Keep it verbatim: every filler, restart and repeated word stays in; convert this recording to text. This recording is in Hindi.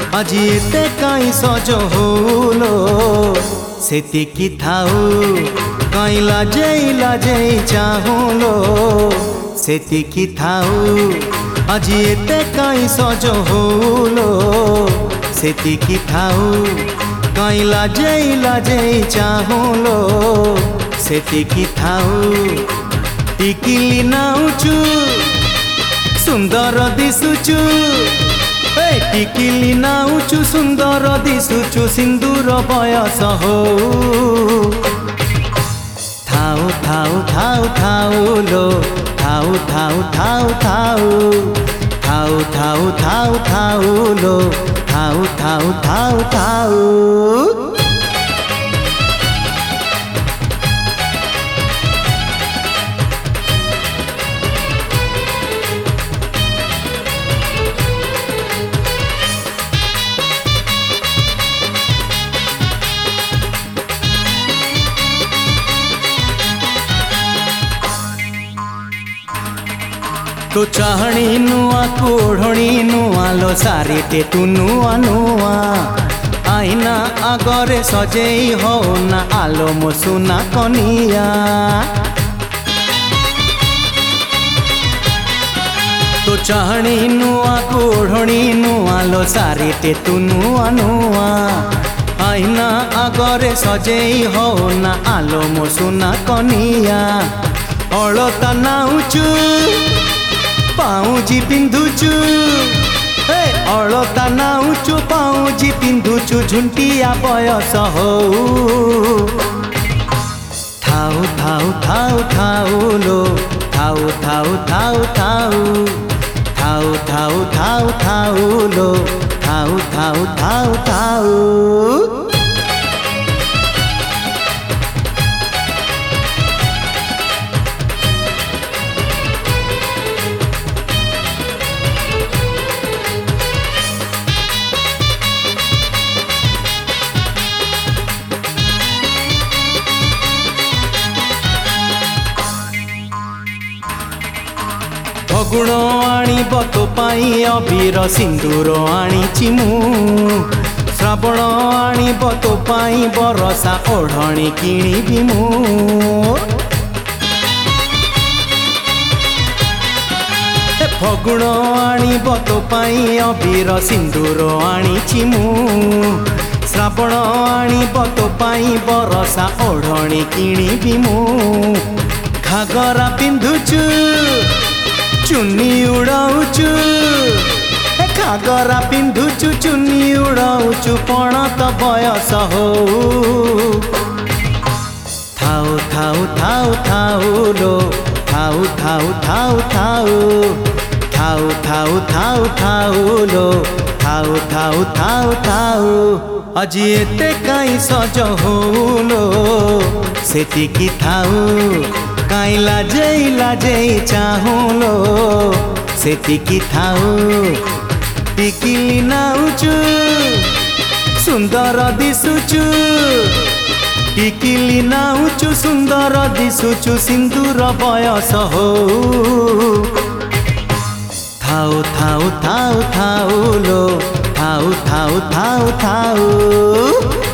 আজি এতে কাই সজ হলো সেতিকি থাও কাই লাজেই লাজেই চাহুলো সেতিকি থাও আজি এতে কাই সজ হলো সেতিকি থাও কাই লাজেই লাজেই চাহুলো সেতিকি থাও টিকিলি নাউচু सुंदर दिसुचु टिकिली नाउचु सुंदर दिसुचु सिंदूर बयस हो थाउ थाउ थाउ थाउ लो थाउ थाउ थाउ थाउ थाउ थाउ थाउ थाउ लो थाउ थाउ थाउ थाउ तो चाहणी नुआ कोढ़णी नुआ लो सारीटे तू नुआ नुआ आईना आगरे सजेई हो ना आलो मो सुना कनिया तो चाहणी नुआ कोढ़णी नुआ लो सारीटे तू नुआ नुआ आईना आगरे सजेई हो ना आलो मो सुना कनिया अलता नाउचु पाऊजी पिंधुचु अलता नाउचु पाऊजी पिंधुचु झुंटिया बयस हो थाउ थाउ थाउ थाउ लो थाउ थाउ थाउ थाउ थाउ थाउ थाउ थाउ लो थाउ थाउ थाउ थाउ फगुण आणिब तो पाई अबीर सिंदूर आनीची मु श्रावण आणिब तो पाई बरसा ओढ़णी किणीबी मु फगुण आणिब तो पाई अबीर सिंदूर आनीची मु श्रावण आणिब तो पाई बरसा ओढ़णी किणीबी मु घागरा पिंधुचु चुन्नी उड़ाउचु घागरा पिंधुचु चुन्नी उड़ाउचु पण तो बयस हो थाउ थाउ थाउ थाउ लो थाउ थाउ थाउ थाउ थाउ थाउ थाउ थाउ लो थाउ थाउ थाउ थाउ আজি এতে কাই সজ হলো সেতিকি থাও काई लाजेई लाजेई चाहुलो सेतिकी थाओ टिकिली नाउचु सुंदर दिसुचु टिकिली नाउचु सुंदर दिसुचु सिंदूर बयस हो थाउ थाउ थाउ थाउ लो थाउ थाउ थाउ थाउ